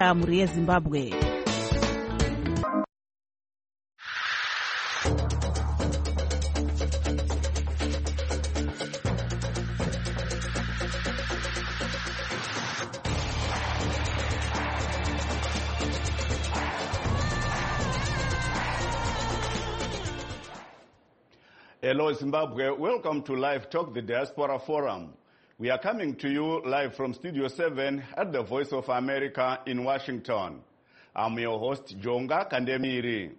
muri yeZimbabwe. Hello Zimbabwe, welcome to Live Talk, the Diaspora Forum. We are coming to you live from Studio 7 at the Voice of America in Washington. I'm your host, Jonga Kandemiri.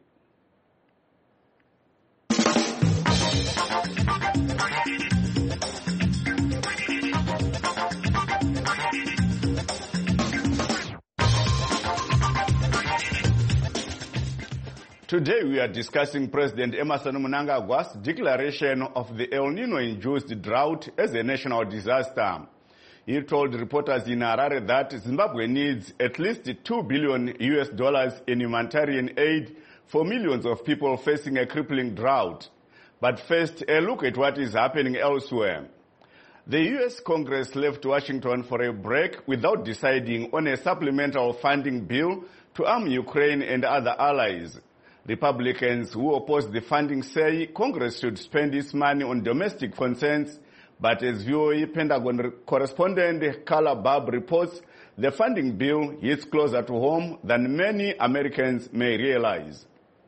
Today we are discussing President Emmerson Mnangagwa's declaration of the El Nino-induced drought as a national disaster. He told reporters in Harare that Zimbabwe needs at least $2 billion in humanitarian aid for millions of people facing a crippling drought. But first, a look at what is happening elsewhere. The U.S. Congress left Washington for a break without deciding on a supplemental funding bill to arm Ukraine and other allies. Republicans who oppose the funding say Congress should spend its money on domestic concerns, but as VOA Pentagon correspondent Carla Babb reports, the funding bill hits closer to home than many Americans may realize.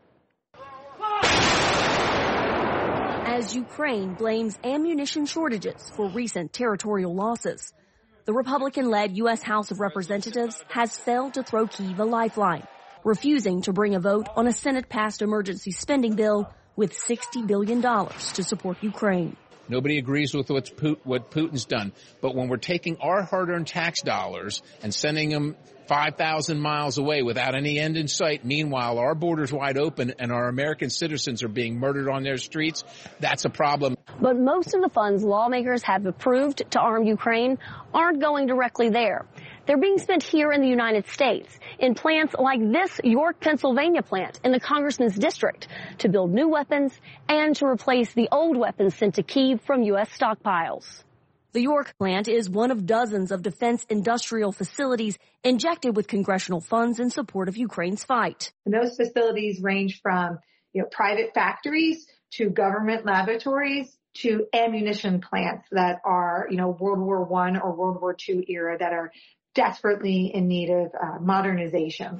As Ukraine blames ammunition shortages for recent territorial losses, the Republican-led U.S. House of Representatives has failed to throw Kyiv a lifeline, refusing to bring a vote on a Senate-passed emergency spending bill with $60 billion to support Ukraine. Nobody agrees with what Putin's done. But when we're taking our hard-earned tax dollars and sending them 5,000 miles away without any end in sight, meanwhile our border's wide open and our American citizens are being murdered on their streets, that's a problem. But most of the funds lawmakers have approved to arm Ukraine aren't going directly there. They're being spent here in the United States in plants like this York, Pennsylvania plant in the congressman's district to build new weapons and to replace the old weapons sent to Kyiv from U.S. stockpiles. The York plant is one of dozens of defense industrial facilities injected with congressional funds in support of Ukraine's fight. And those facilities range from, private factories to government laboratories to ammunition plants that are, World War I or World War II era that are desperately in need of modernization.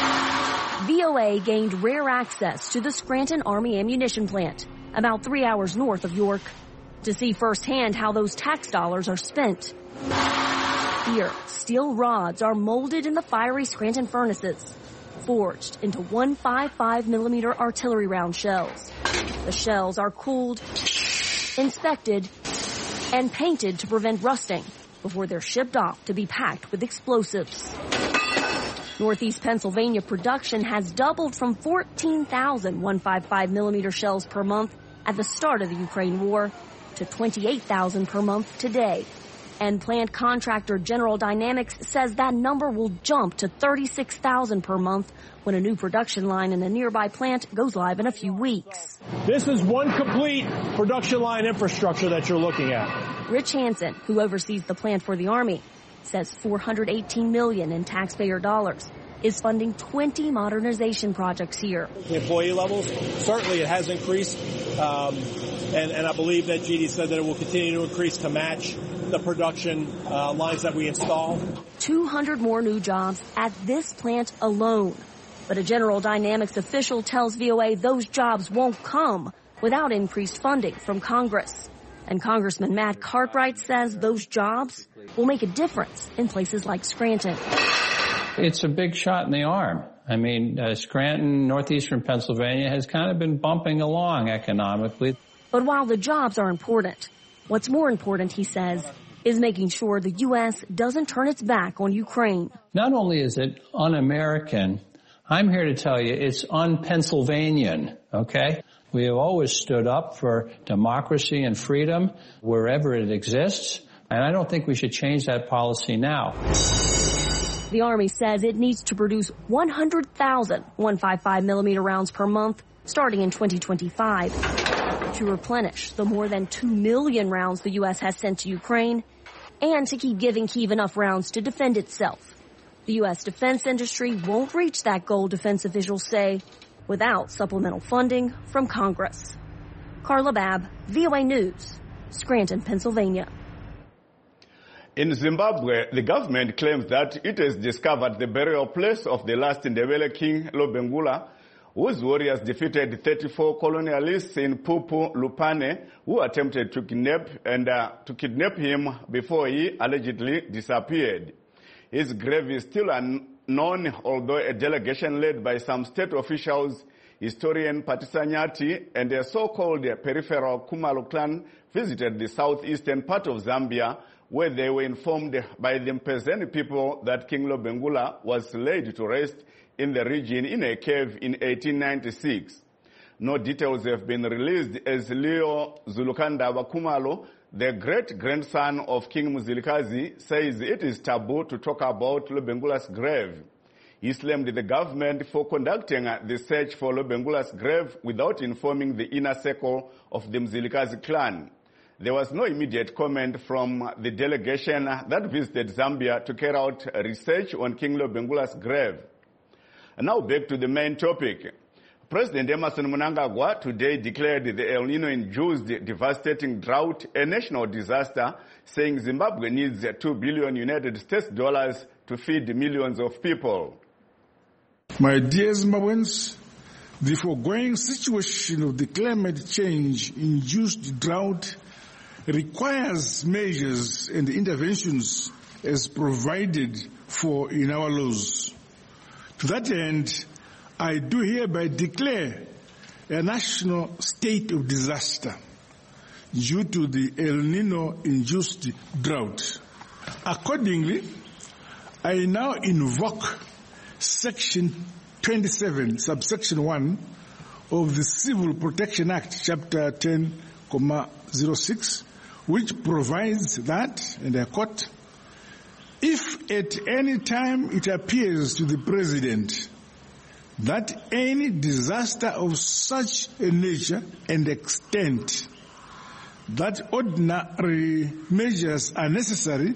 VOA gained rare access to the Scranton Army ammunition plant, about 3 hours north of York, to see firsthand how those tax dollars are spent. Here, steel rods are molded in the fiery Scranton furnaces, forged into 155mm artillery round shells. The shells are cooled, inspected, and painted to prevent rusting before they're shipped off to be packed with explosives. Northeast Pennsylvania production has doubled from 14,000 155mm shells per month at the start of the Ukraine war to 28,000 per month today. And plant contractor General Dynamics says that number will jump to 36,000 per month when a new production line in a nearby plant goes live in a few weeks. This is one complete production line infrastructure that you're looking at. Rich Hansen, who oversees the plant for the Army, says $418 million in taxpayer dollars is funding 20 modernization projects here. The employee levels, certainly it has increased, and I believe that GD said that it will continue to increase to match the production lines that we install. 200 more new jobs at this plant alone. But a General Dynamics official tells VOA those jobs won't come without increased funding from Congress. And Congressman Matt Cartwright says those jobs will make a difference in places like Scranton. It's a big shot in the arm. I mean, Scranton, northeastern Pennsylvania, has kind of been bumping along economically. But while the jobs are important, what's more important, he says, is making sure the U.S. doesn't turn its back on Ukraine. Not only is it un-American, I'm here to tell you it's un-Pennsylvanian, okay? We have always stood up for democracy and freedom wherever it exists, and I don't think we should change that policy now. The Army says it needs to produce 100,000 155mm rounds per month starting in 2025 to replenish the more than 2 million rounds the U.S. has sent to Ukraine and to keep giving Kyiv enough rounds to defend itself The U.S. defense industry won't reach that goal, defense officials say, without supplemental funding from Congress. Carla Babb, VOA News, Scranton, Pennsylvania. In Zimbabwe, the government claims that it has discovered the burial place of the last Ndebele king, Lobengula, whose warriors defeated 34 colonialists in Pupu Lupane, who attempted to kidnap him before he allegedly disappeared. His grave is still unknown, although a delegation led by some state officials, historian Patisanyati, and a so-called peripheral Kumalo clan visited the southeastern part of Zambia, where they were informed by the Mpezeni people that King Lobengula was laid to rest in the region in a cave in 1896. No details have been released as Leo Zulukanda Wakumalo, the great-grandson of King Muzilikazi, says it is taboo to talk about Lobengula's grave. He blamed the government for conducting the search for Lobengula's grave without informing the inner circle of the Mzilikazi clan. There was no immediate comment from the delegation that visited Zambia to carry out research on King Lobengula's grave. And now back to the main topic. President Emmerson Mnangagwa today declared the El Nino-induced devastating drought a national disaster, saying Zimbabwe needs $2 billion United States dollars to feed millions of people. My dear Zimbabweans, the foregoing situation of the climate change-induced drought requires measures and interventions as provided for in our laws. To that end, I do hereby declare a national state of disaster due to the El Nino-induced drought. Accordingly, I now invoke Section 27, subsection 1 of the Civil Protection Act, Chapter 10,06, which provides that, and I quote, if at any time it appears to the President that any disaster of such a nature and extent that extraordinary measures are necessary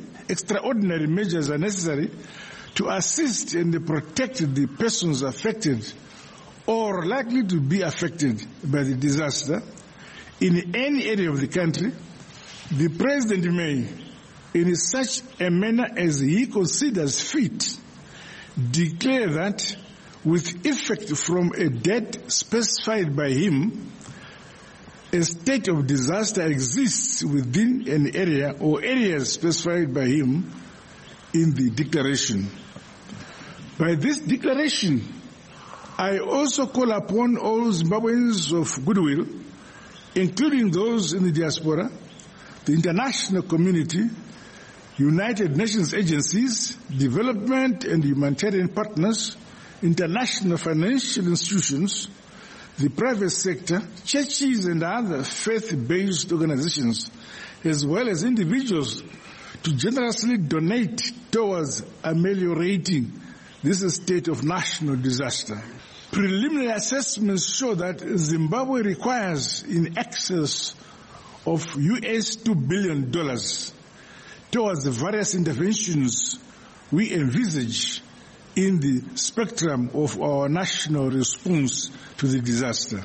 to assist and protect the persons affected or likely to be affected by the disaster in any area of the country, the President may, in such a manner as he considers fit, declare that with effect from a date specified by him, a state of disaster exists within an area or areas specified by him in the declaration. By this declaration, I also call upon all Zimbabweans of goodwill, including those in the diaspora, the international community, United Nations agencies, development and humanitarian partners, international financial institutions, the private sector, churches and other faith-based organizations, as well as individuals, to generously donate towards ameliorating this state of national disaster. Preliminary assessments show that Zimbabwe requires in excess of $2 billion towards the various interventions we envisage in the spectrum of our national response to the disaster.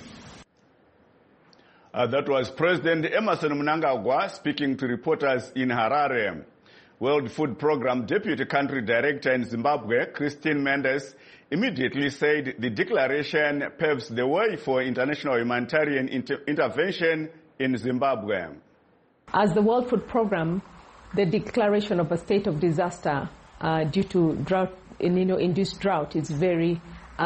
That was President Emmerson Mnangagwa speaking to reporters in Harare. World Food Programme Deputy Country Director in Zimbabwe, Christine Mendes, immediately said the declaration paves the way for international humanitarian intervention in Zimbabwe. As the World Food Programme, the declaration of a state of disaster due to drought, induced drought, is very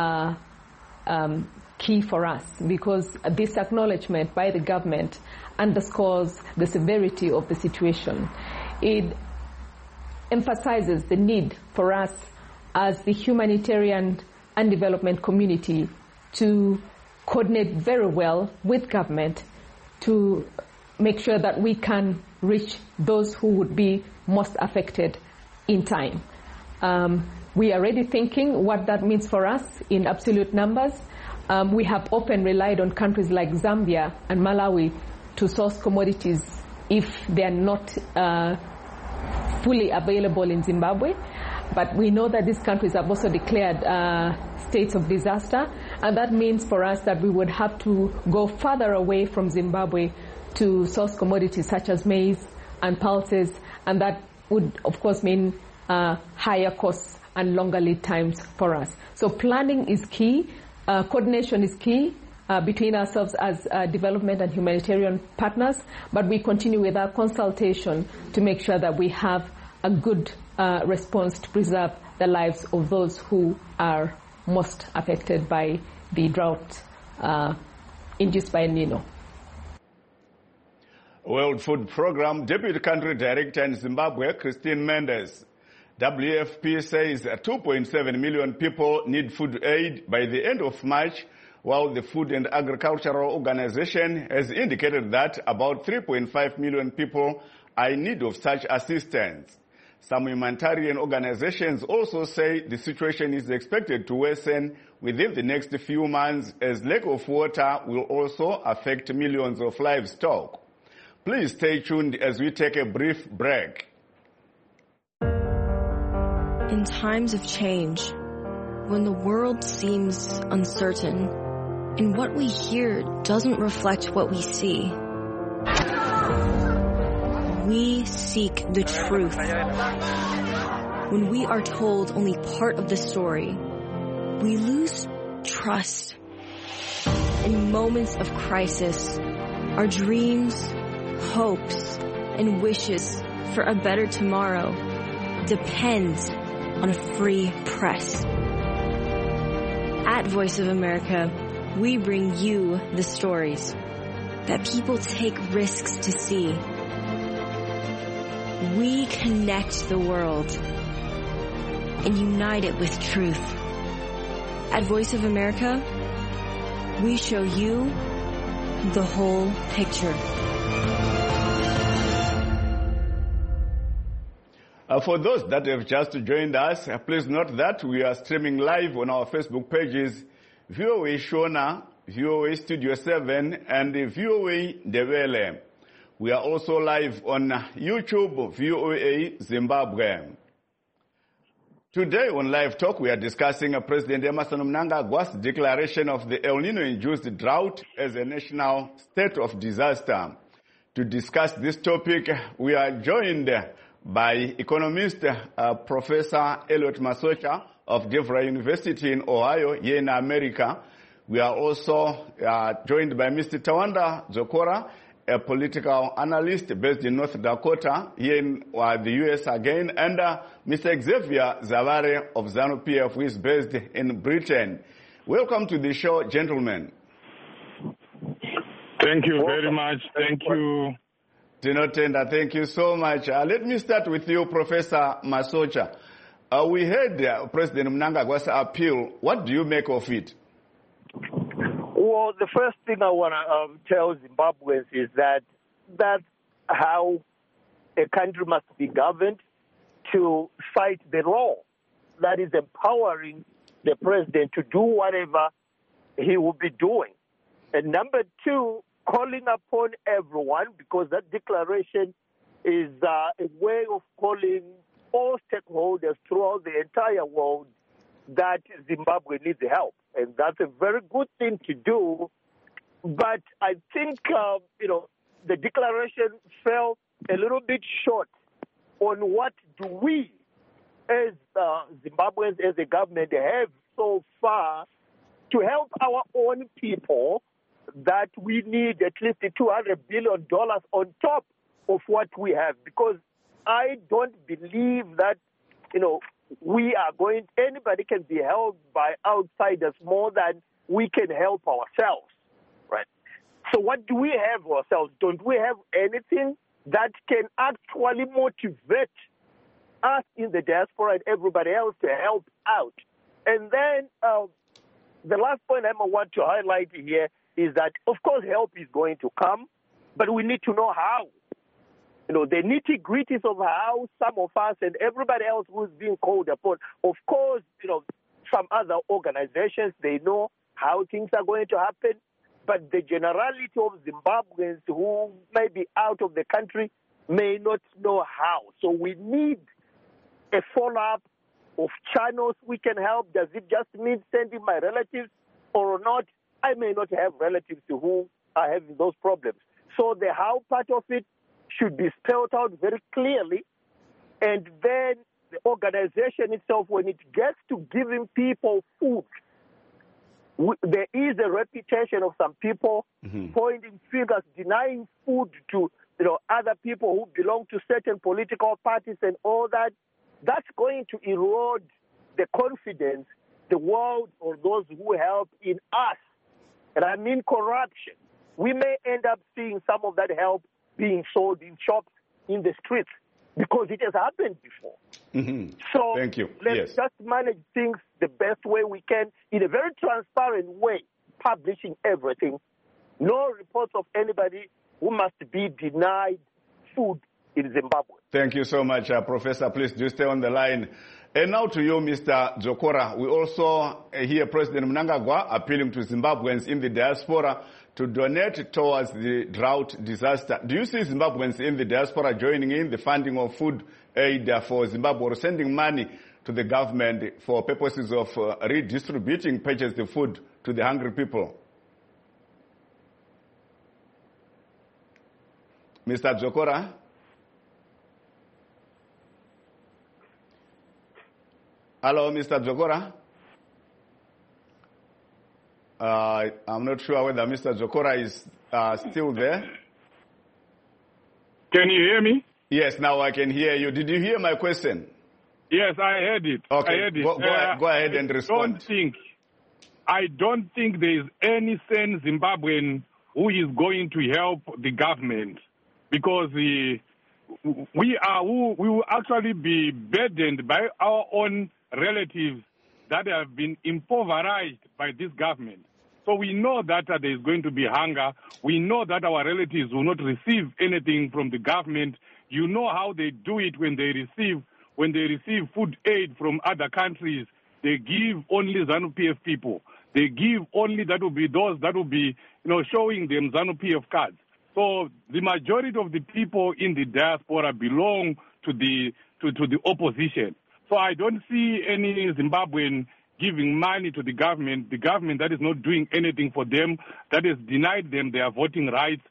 key for us, because this acknowledgement by the government underscores the severity of the situation. It emphasizes the need for us as the humanitarian and development community to coordinate very well with government to make sure that we can reach those who would be most affected in time. We are already thinking what that means for us in absolute numbers. We have often relied on countries like Zambia and Malawi to source commodities if they are not fully available in Zimbabwe. But we know that these countries have also declared states of disaster, and that means for us that we would have to go further away from Zimbabwe to source commodities such as maize and pulses, and that would, of course, mean higher costs and longer lead times for us. So planning is key, coordination is key between ourselves as development and humanitarian partners, but we continue with our consultation to make sure that we have a good response to preserve the lives of those who are most affected by the drought induced by El Nino. World Food Programme Deputy Country Director in Zimbabwe, Christine Mendes. WFP says 2.7 million people need food aid by the end of March, while the Food and Agricultural Organization has indicated that about 3.5 million people are in need of such assistance. Some humanitarian organizations also say the situation is expected to worsen within the next few months, as lack of water will also affect millions of livestock. Please stay tuned as we take a brief break. In times of change, when the world seems uncertain and what we hear doesn't reflect what we see, we seek the truth. When we are told only part of the story, we lose trust. In moments of crisis, our dreams, hopes, and wishes for a better tomorrow depends on a free press. At Voice of America, we bring you the stories that people take risks to see. We connect the world and unite it with truth. At Voice of America, we show you the whole picture. For those that have just joined us, please note that we are streaming live on our Facebook pages, VOA Shona, VOA Studio 7, and VOA Ndebele. We are also live on YouTube, VOA Zimbabwe. Today on Live Talk, we are discussing President Emmerson Mnangagwa's declaration of the El Nino-induced drought as a national state of disaster. To discuss this topic, we are joined by economist Professor Elliot Masocha of DeVry University in Ohio, here in America. We are also joined by Mr. Tawanda Zokora, a political analyst based in North Dakota, here in the U.S. again, and Mr. Xavier Zavare of ZANU-PF, who is based in Britain. Welcome to the show, gentlemen. Thank you very much. Thank you. Dino Tenda, thank you so much. Let me start with you, Professor Masocha. We heard President Mnangagwa's appeal. What do you make of it? Well, the first thing I want to tell Zimbabweans is that that's how a country must be governed, to fight the law. That is empowering the president to do whatever he will be doing. And number two, calling upon everyone, because that declaration is a way of calling all stakeholders throughout the entire world that Zimbabwe needs help. And that's a very good thing to do. But I think, the declaration fell a little bit short on what do we, as Zimbabweans, as a government, have so far to help our own people, that we need at least $200 billion on top of what we have. Because I don't believe that, anybody can be helped by outsiders more than we can help ourselves, right? So what do we have ourselves? Don't we have anything that can actually motivate us in the diaspora and everybody else to help out? And then the last point I want to highlight here is that, of course, help is going to come, but we need to know how. The nitty-gritties of how some of us and everybody else who's being called upon, of course, some other organizations, they know how things are going to happen, but the generality of Zimbabweans who may be out of the country may not know how. So we need a follow-up of channels we can help? Does it just mean sending my relatives or not? I may not have relatives who are having those problems. So the how part of it should be spelled out very clearly. And then the organization itself, when it gets to giving people food, there is a reputation of some people pointing fingers, denying food to other people who belong to certain political parties and all that. That's going to erode the confidence the world or those who help in us. And I mean corruption. We may end up seeing some of that help being sold in shops in the streets because it has happened before. So thank you. Let's just manage things the best way we can in a very transparent way, publishing everything. No reports of anybody who must be denied food in Zimbabwe. Thank you so much, Professor. Please do stay on the line. And now to you, Mr. Dzokora. We also hear President Mnangagwa appealing to Zimbabweans in the diaspora to donate towards the drought disaster. Do you see Zimbabweans in the diaspora joining in the funding of food aid for Zimbabwe or sending money to the government for purposes of redistributing purchased food to the hungry people? Mr. Dzokora? Hello, Mr. Dzokora? I'm not sure whether Mr. Dzokora is still there. Can you hear me? Yes, now I can hear you. Did you hear my question? Yes, I heard it. Okay, I heard it. Go ahead and respond. I don't think there is any sane Zimbabwean who is going to help the government because we will actually be burdened by our own relatives that have been impoverished by this government. So we know that there is going to be hunger. We know that our relatives will not receive anything from the government. You know how they do it when they receive food aid from other countries. They give only ZANU-PF people. They give only that will be those that will be showing them ZANU-PF cards. So the majority of the people in the diaspora belong to the opposition. So I don't see any Zimbabwean giving money to the government that is not doing anything for them, that has denied them their voting rights.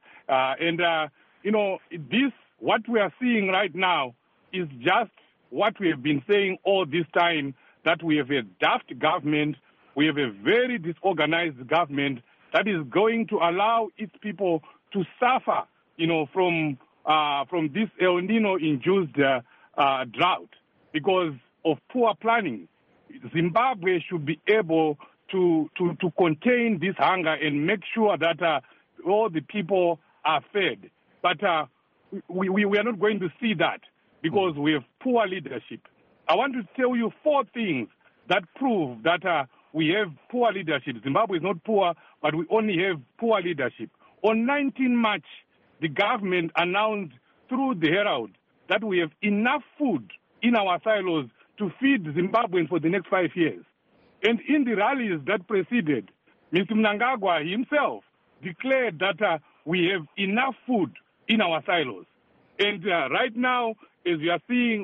What we are seeing right now is just what we have been saying all this time, that we have a daft government, we have a very disorganized government that is going to allow its people to suffer, from this El Nino-induced drought because of poor planning. Zimbabwe should be able to contain this hunger and make sure that all the people are fed. But we are not going to see that because we have poor leadership. I want to tell you 4 things that prove that we have poor leadership. Zimbabwe is not poor, but we only have poor leadership. On 19 March, the government announced through the Herald that we have enough food in our silos to feed Zimbabweans for the next 5 years. And in the rallies that preceded, Mr. Mnangagwa himself declared that we have enough food in our silos. And right now, as you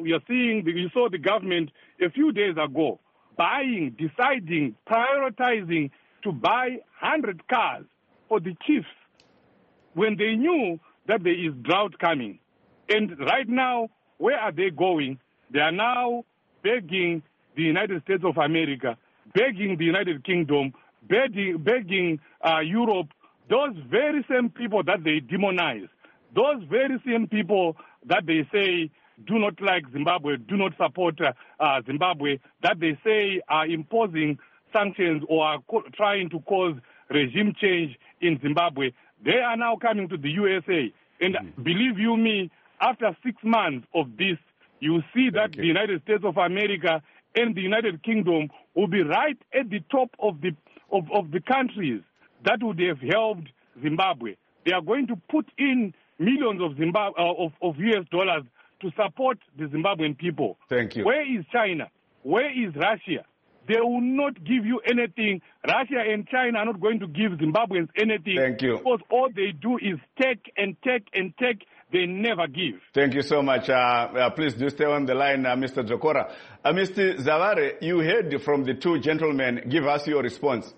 saw the government a few days ago deciding, prioritizing to buy 100 cars for the chiefs when they knew that there is drought coming. And right now, where are they going? They are now begging the United States of America, begging the United Kingdom, begging Europe, those very same people that they demonize, those very same people that they say do not like Zimbabwe, do not support Zimbabwe, that they say are imposing sanctions or are trying to cause regime change in Zimbabwe, they are now coming to the USA. And believe you me, after 6 months of this, you see that the United States of America and the United Kingdom will be right at the top of the countries that would have helped Zimbabwe. They are going to put in millions of US dollars to support the Zimbabwean people. Thank you. Where is China? Where is Russia? They will not give you anything. Russia and China are not going to give Zimbabweans anything. Thank you. Because all they do is take and take and take they never give. Thank you so much. Please do stay on the line, Mr. Zokora. Mr. Zavare, you heard from the two gentlemen. Give us your response.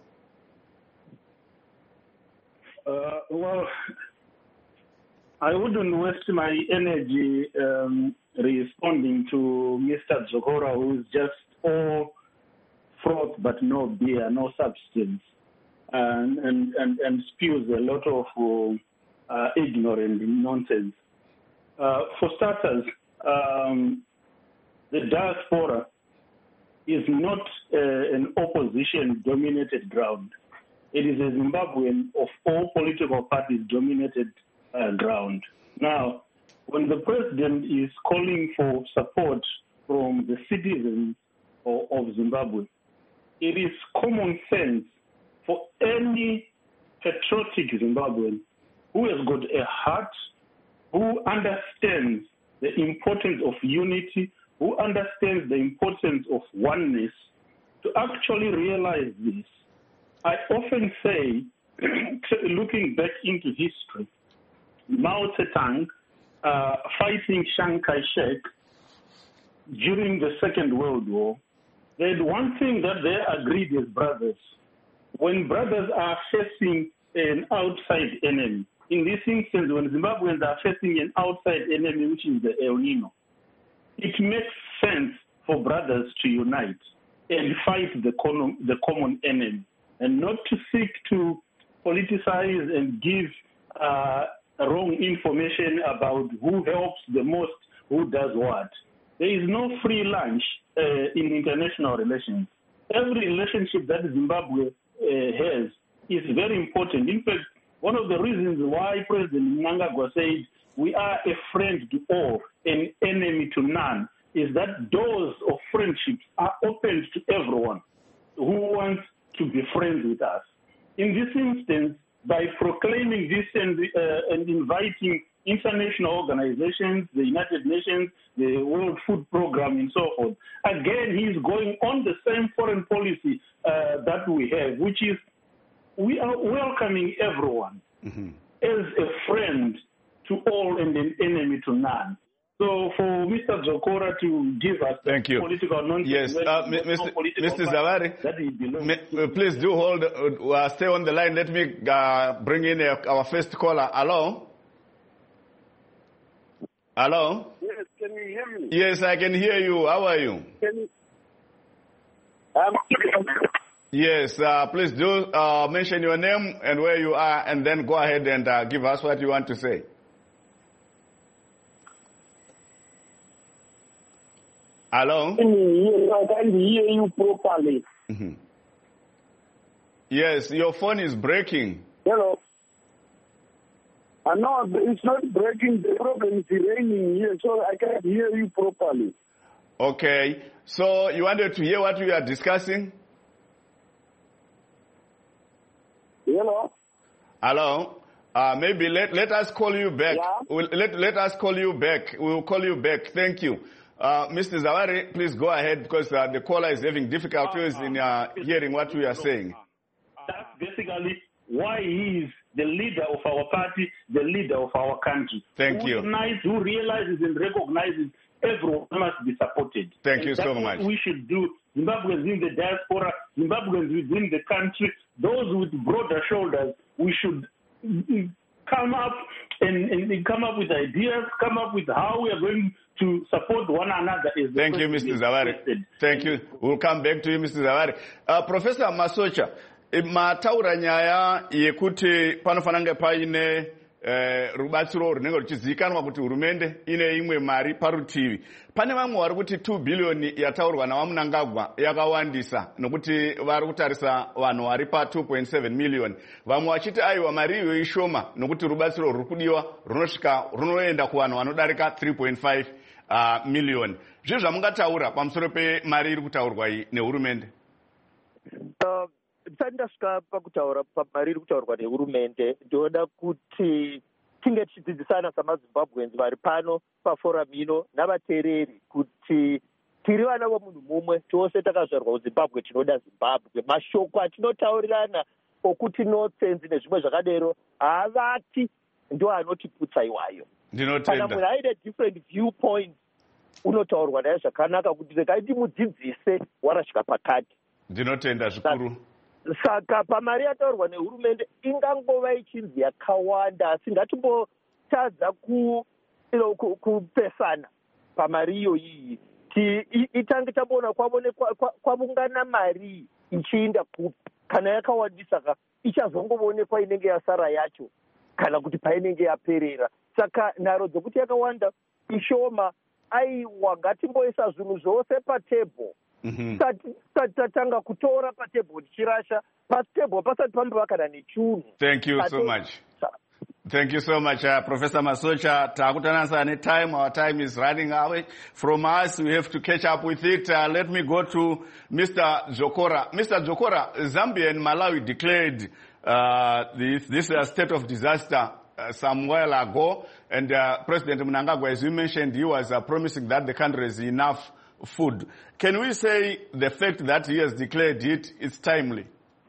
Well, I wouldn't waste my energy responding to Mr. Zokora, who is just all froth but no beer, no substance, and spews a lot of ignorant nonsense. For starters, the diaspora is not an opposition-dominated ground. It is a Zimbabwean of all political parties dominated ground. Now, when the president is calling for support from the citizens of Zimbabwe, it is common sense for any patriotic Zimbabwean who has got a heart, who understands the importance of unity, who understands the importance of oneness, to actually realize this. I often say, looking back into history, Mao Zedong fighting Chiang Kai-shek during the Second World War, they had one thing that they agreed as brothers. When brothers are facing an outside enemy, in this instance, when Zimbabweans are facing an outside enemy, which is the El Nino, it makes sense for brothers to unite and fight the common enemy, and not to seek to politicize and give wrong information about who helps the most, who does what. There is no free lunch in international relations. Every relationship that Zimbabwe has is very important. In fact, one of the reasons why President Mnangagwa said we are a friend to all, an enemy to none, is that doors of friendships are opened to everyone who wants to be friends with us. In this instance, by proclaiming this and inviting international organizations, the United Nations, the World Food Program, and so forth, again, he's going on the same foreign policy that we have, which is we are welcoming everyone as a friend to all and an enemy to none. So for Mr. Zokora to give us political nonsense, Mr. Zavare, please do hold, stay on the line. Let me bring in our first caller. Hello? Hello? Yes, can you hear me? Yes, I can hear you. How are you? Yes, please do mention your name and where you are, and then go ahead and give us what you want to say. Hello? I can hear you properly. Yes, your phone is breaking. Hello? No, it's not breaking. The problem is raining here, so I can't hear you properly. Okay. So you wanted to hear what we are discussing? Hello? Hello? Maybe let us call you back. Yeah? Let us call you back. We will call you back. Thank you. Mr. Zavare, please go ahead because the caller is having difficulties in hearing what we are saying. That's basically why he is the leader of our party, the leader of our country. Thank you. Who realizes and recognizes everyone must be supported. Thank you so much. That's what we should do. Zimbabweans in the diaspora, Zimbabweans within the country, those with broader shoulders, we should come up and come up with ideas, come up with how we are going to support one another. Thank you, Mr. Zavare. Thank you. We'll come back to you, Mr. Zavare. Professor Masocha, mataura nyaya yekuti panofananga paine rubatsiro runenge ruchizikanwa kuti hurumende ine imwe mari parutivi. Pane vamwe vari kuti 2 billion yataurwa naMnangagwa yakawandisa nokuti vari kutarisa vanhu vari pa 2.7 million. Vamwe vachiti aiwa mari iyo ishoma nokuti rubatsiro ruri kudiwa runoenda kuvanhu vanodarika 3.5 million. Zvizvo zvamungataura pamusoro pemari iri kutaurwa iyi nehurumende? Ndisati ndasvika pakutaura pamari iri kutaurwa nehurumende, ndinoda kuti tinge tichidzidzisana samazimbabweans vari pano paforamu ino navateereri kuti tiri vana vomunhu mumwe, tose takazvarwa kuzimbabwe, tinoda Zimbabwe. Mashoko atinotaurirana okuti notsenzi nezvimwe zvakadero haavati ndo anotiputsa iwayo. kana munhu aine different viewpoint unotaurwa naye zvakanaka kuti regai timudzidzise warasvika pakati. Ndinotenda zvikuru. Saka pamari yataurwa nehurumende ingangova ichinzi yakawanda, asi ngatimbotadza kupesana pamari iyoyi. Itange taboona kwavungana mari ichiinda kupi, kana yakawandisa ichazongoonekwa inenge yasara yacho kana kuti painenge yaperera. Saka nharo dzokuti yakawanda ishoma, aiwa ngatimboisa zvinhu zvose patebho. Tatanga kutora patebho tichirasha patebho pasati pambova kana nechunhu. Thank you so much. Thank you so much, Professor Masocha. Time. Our time is running away from us. We have to catch up with it. Let me go to Mr. Dzokora. Mr. Dzokora, Zambia and Malawi declared this state of disaster some while ago, and President Mnangagwa, as you mentioned, he was promising that the country has enough food. Can we say the fact that he has declared it is timely?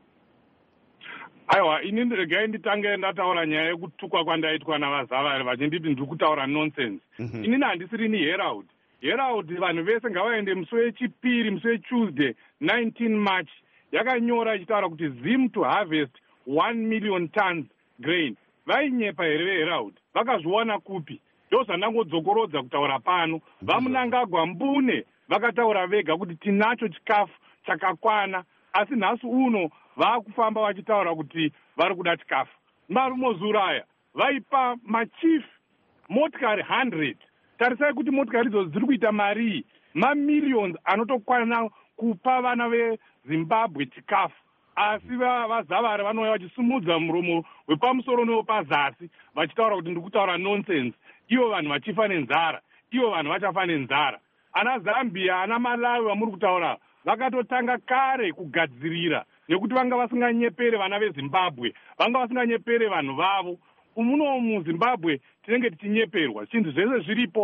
Aiwa, inini regai nditange ndataura nyaya yekutukwa kwandaitwa navazavari vachinditi ndiri kutaura nonsense. Inini handisiri ni Herald. Herald vanhu vese ngavaende musi wechipiri, musi weTuesday 19 March yakanyora ichitaura kuti Zim to harvest 1 million tons grain. Vainyepa here veHerald, vakazviwana kupi? Ndozvandangodzokorodza kutaura pano. VaMnangagwa Mbune vakataura vega kuti tinacho chikafu chakakwana, asi nhasi uno vaakufamba vachitaura kuti vari kuda chikafu. Marumozuraya vaipa machief motikari 100. Tarisai kuti motikari idzodzo dziri kuita mari mamillions anotokwana kupa vana veZimbabwe chikafu. Asi vazavari vanouya vachisumudza muromo wepamusoro newepazasi vachitaura kuti ndiri kutaura nonsense. Ivo vanhu vachifa nenzara, ivo vanhu vachafa nenzara. Ana Zambia, ana Malawi vamuri kutaura vakatotanga kare kugadzirira nekuti vanga vasinganyepere vana veZimbabwe, vanga vasinganyepere vanhu vavo. Muno muZimbabwe tinenge tichinyeperwa, chinhu zvese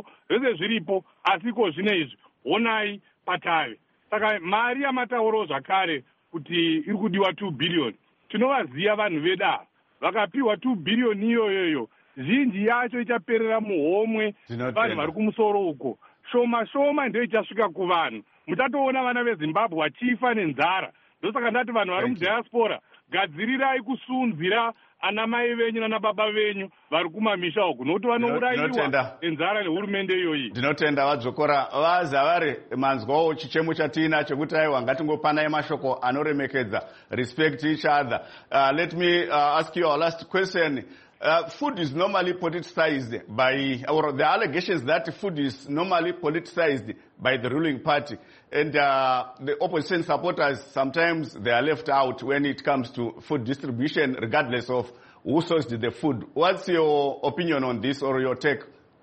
zviripo, asiko zvinezvi honai patave. Saka mari yamatauro zvakare kuti iri kudiwa 2 billion. Tinovaziya vanhu veda vakapiwa 2 billion iyoyoyo, zhinji yacho ichaperera muhomwe vanhu vari kumusoro uko. Shoma ndio ichasvika kuvanhu. Mutatoona vana veZimbabwe vachifa nenzara. Ndosaka ndati vanhu vari mudiaspora, gadzirirai kusunzira ana mai venyu nana baba venyu vari kumamisha uku, nokuti vanourayiwa nenzara nehurumende iyoyi. Ndinotenda Vadzokora. Vazavari manzwawo chichemo chatina chekuti aiwa ngatingopanai mashoko anoremekedza, respect each other. Let me ask you our last question. Food is normally politicized by, or the allegations that food is normally politicized by the ruling party, and the opposition supporters, sometimes they are left out when it comes to food distribution, regardless of who sourced the food. What's your opinion on this, or your take?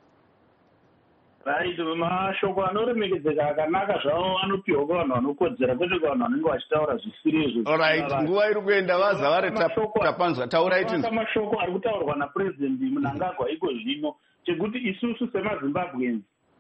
Right, mashoko anoremekedzeka akanaka zvavo anopiwa kuvanhu vanokodzera, kwete kuvanhu vanenge vachitaura zvisiri izvo. Alright, nguva iri kuenda vazavari tapanzwa, taurai tinzwa. Mashoko ari kutaurwa naPresident Mnangagwa iko zvino chekuti isusu semaZimbabweans,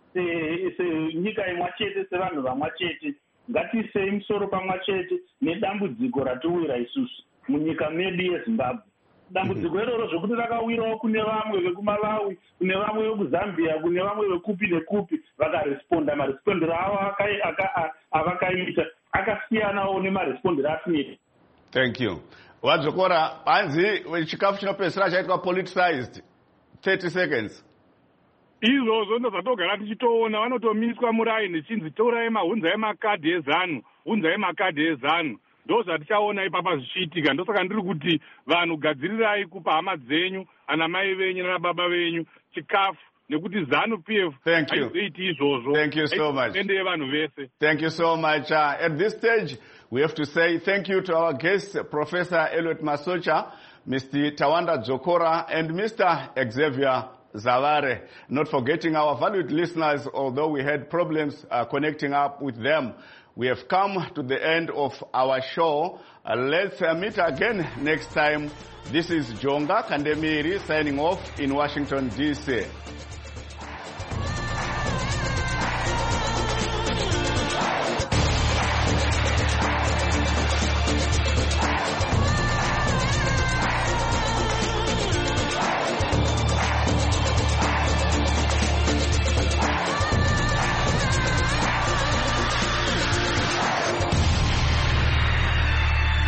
senyika imwe chete, sevanhu vamwe chete, ngatiisei musoro pamwe chete nedambudziko ratiwira isusu munyika medu yeZimbabwe. Dambudziko iroro zvokuti rakawirawo kune vamwe vekuMalawi, kune vamwe vekuZambia, kune vamwe vekupi nekupi, vakaresponda. Marespondero avo avakaita akasiyanawo nemarespondero atinoita. Thank you. Vadzokora, hanzi chikafu chinopedzisira chaitwa politicized. 30 seconds. Izvozvo ndozvatogara tichitoona, vanotomiswa muraini chinzi torai hunzai makadhi ezanu, hunzai makadhi ezanu. Ndozvatichaona ipapa zvichiitika. Ndosaka ndiri kuti vanhu gadzirirai kupa hama dzenyu, ana mai venyu nana baba venyu chikafu, nekuti ZANU PF haizoiti izvozvo. Thank you so much. Ende vanhu vese. Thank you so much. At this stage, we have to say thank you to our guests, Professor Elliot Masocha, Mr. Tawanda Dzokora, and Mr. Xavier Zavare. Not forgetting our valued listeners, although we had problems connecting up with them. We have come to the end of our show. Let's meet again next time. This is Jonga Kandemiri signing off in Washington, D.C.